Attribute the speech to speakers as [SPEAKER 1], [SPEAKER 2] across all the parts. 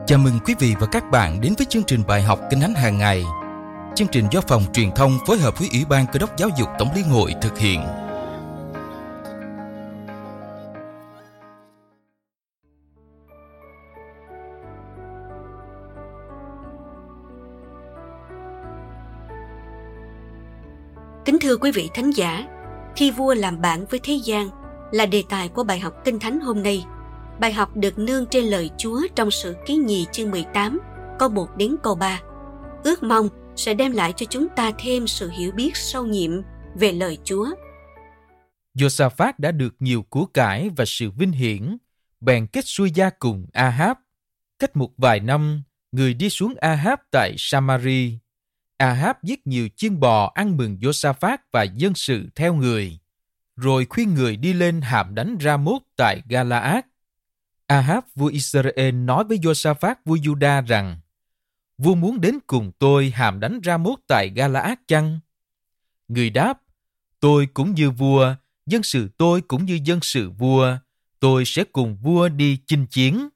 [SPEAKER 1] Chào mừng quý vị và các bạn đến với chương trình bài học Kinh Thánh hàng ngày. Chương trình do Phòng Truyền thông phối hợp với Ủy ban Cơ đốc Giáo dục Tổng Liên hội thực hiện.
[SPEAKER 2] Kính thưa quý vị thính giả, khi vua làm bạn với thế gian là đề tài của bài học Kinh Thánh hôm nay. Bài học được nương trên lời Chúa trong Sử Ký Nhì chương 18, câu 1 đến câu 3. Ước mong sẽ đem lại cho chúng ta thêm sự hiểu biết sâu nhiệm về lời Chúa.
[SPEAKER 1] Josaphat đã được nhiều của cải và sự vinh hiển, bèn kết xuôi gia cùng Ahab. Cách một vài năm, người đi xuống Ahab tại Samari. Ahab giết nhiều chiên bò ăn mừng Josaphat và dân sự theo người, rồi khuyên người đi lên hàm đánh Ra-mốt tại Gala-át. Ahab vua Israel nói với Josaphat vua Juda rằng: vua muốn đến cùng tôi hàm đánh Ra-mốt tại Gala-át chăng? Người đáp: tôi cũng như vua, dân sự tôi cũng như dân sự vua, tôi sẽ cùng vua đi chinh chiến.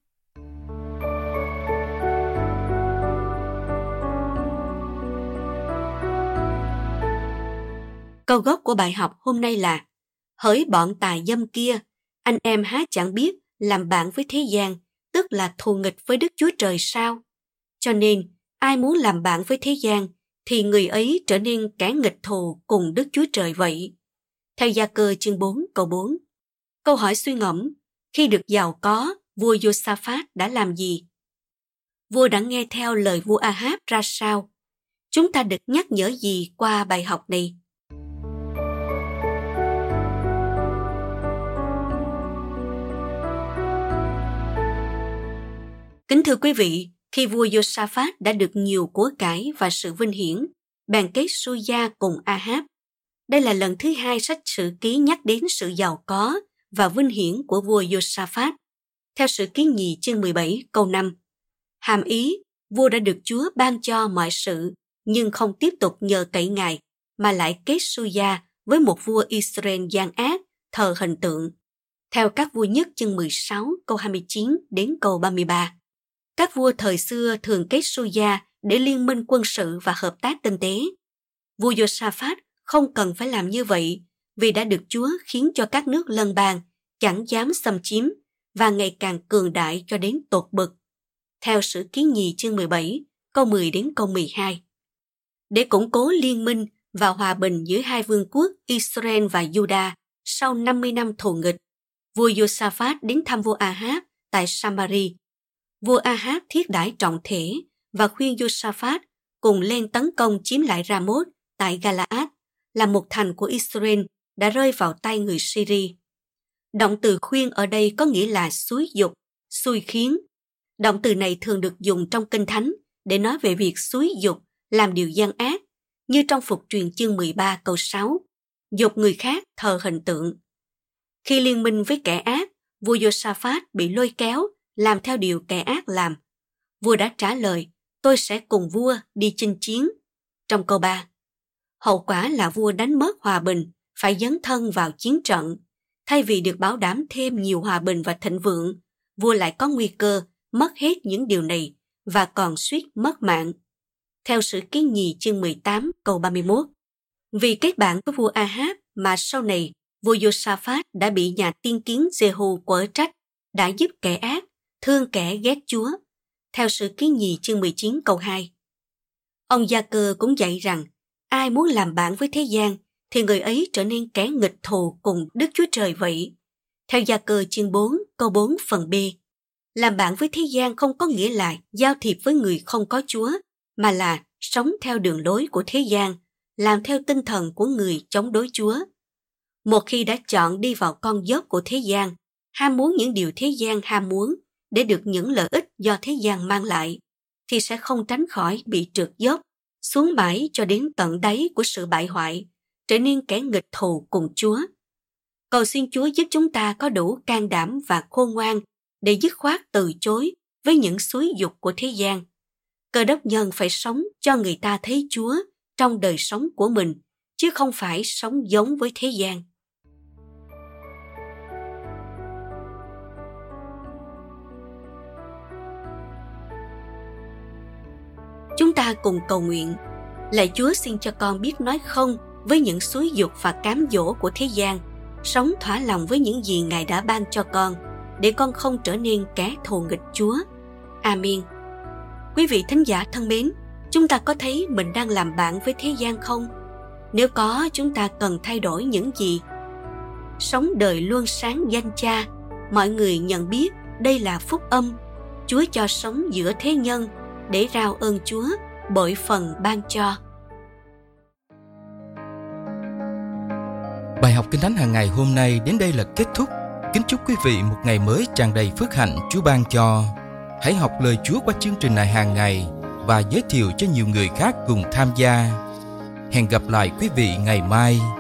[SPEAKER 2] Câu gốc của bài học hôm nay là: hỡi bọn tà dâm kia, anh em há chẳng biết làm bạn với thế gian, tức là thù nghịch với Đức Chúa Trời sao? Cho nên, ai muốn làm bạn với thế gian, thì người ấy trở nên kẻ nghịch thù cùng Đức Chúa Trời vậy. Theo Gia-cơ chương 4 câu 4. Câu hỏi suy ngẫm: khi được giàu có, vua Josaphat đã làm gì? Vua đã nghe theo lời vua Ahab ra sao? Chúng ta được nhắc nhở gì qua bài học này? Kính thưa quý vị, khi vua Josaphat đã được nhiều của cải và sự vinh hiển, bèn kết xuôi gia cùng Ahab. Đây là lần thứ hai sách Sử Ký nhắc đến sự giàu có và vinh hiển của vua Josaphat. Theo Sử Ký Nhì chương 17 câu 5, hàm ý vua đã được Chúa ban cho mọi sự, nhưng không tiếp tục nhờ cậy Ngài, mà lại kết xuôi gia với một vua Israel gian ác, thờ hình tượng. Theo các vua nhất chương 16 câu 29 đến câu 33. Các vua thời xưa thường kết xuôi gia để liên minh quân sự và hợp tác kinh tế. Vua Josaphat không cần phải làm như vậy, vì đã được Chúa khiến cho các nước lân bang chẳng dám xâm chiếm và ngày càng cường đại cho đến tột bực. Theo Sử Ký Nhì chương 17, câu 10 đến câu 12. Để củng cố liên minh và hòa bình giữa hai vương quốc Israel và Juda sau 50 năm thù nghịch, vua Josaphat đến thăm vua Ahab tại Samari. Vua Ahab thiết đãi trọng thể và khuyên Josaphat cùng lên tấn công chiếm lại Ra-mốt tại Gala-át, là một thành của Israel đã rơi vào tay người Syri. Động từ khuyên ở đây có nghĩa là xúi giục, xui khiến. Động từ này thường được dùng trong Kinh Thánh để nói về việc xúi giục làm điều gian ác, như trong Phục Truyền chương 13 câu 6, giục người khác thờ hình tượng. Khi liên minh với kẻ ác, vua Josaphat bị lôi kéo làm theo điều kẻ ác làm. Vua đã trả lời: tôi sẽ cùng vua đi chinh chiến. Trong câu 3, hậu quả là vua đánh mất hòa bình, phải dấn thân vào chiến trận. Thay vì được bảo đảm thêm nhiều hòa bình và thịnh vượng, vua lại có nguy cơ mất hết những điều này và còn suýt mất mạng. Theo Sử Ký Nhì chương 18 câu 31. Vì kết bạn với vua Ahab mà sau này vua Josaphat đã bị nhà tiên kiến Jehu quở trách, đã giúp kẻ ác, thương kẻ ghét Chúa. Theo Sử Ký Nhì chương 19 câu 2. Ông Gia-cơ cũng dạy rằng ai muốn làm bạn với thế gian thì người ấy trở nên kẻ nghịch thù cùng Đức Chúa Trời vậy. Theo Gia-cơ chương 4 câu 4 phần B. Làm bạn với thế gian không có nghĩa là giao thiệp với người không có Chúa, mà là sống theo đường lối của thế gian, làm theo tinh thần của người chống đối Chúa. Một khi đã chọn đi vào con dốc của thế gian, ham muốn những điều thế gian ham muốn để được những lợi ích do thế gian mang lại, thì sẽ không tránh khỏi bị trượt dốc, xuống mãi cho đến tận đáy của sự bại hoại, trở nên kẻ nghịch thù cùng Chúa. Cầu xin Chúa giúp chúng ta có đủ can đảm và khôn ngoan để dứt khoát từ chối với những xúi giục của thế gian. Cơ đốc nhân phải sống cho người ta thấy Chúa trong đời sống của mình, chứ không phải sống giống với thế gian. Chúng ta cùng cầu nguyện. Lạy Chúa, xin cho con biết nói không với những xúi giục và cám dỗ của thế gian, sống thỏa lòng với những gì Ngài đã ban cho con, để con không trở nên kẻ thù nghịch Chúa. Amen. Quý vị thính giả thân mến, chúng ta có thấy mình đang làm bạn với thế gian không? Nếu có, chúng ta cần thay đổi những gì? Sống đời luôn sáng danh Cha, mọi người nhận biết đây là phúc âm. Chúa cho sống giữa thế nhân để rao ơn Chúa bội phần ban cho.
[SPEAKER 1] Bài học Kinh Thánh hàng ngày hôm nay đến đây là kết thúc. Kính chúc quý vị một ngày mới tràn đầy phước hạnh Chúa ban cho. Hãy học lời Chúa qua chương trình này hàng ngày và giới thiệu cho nhiều người khác cùng tham gia. Hẹn gặp lại quý vị ngày mai.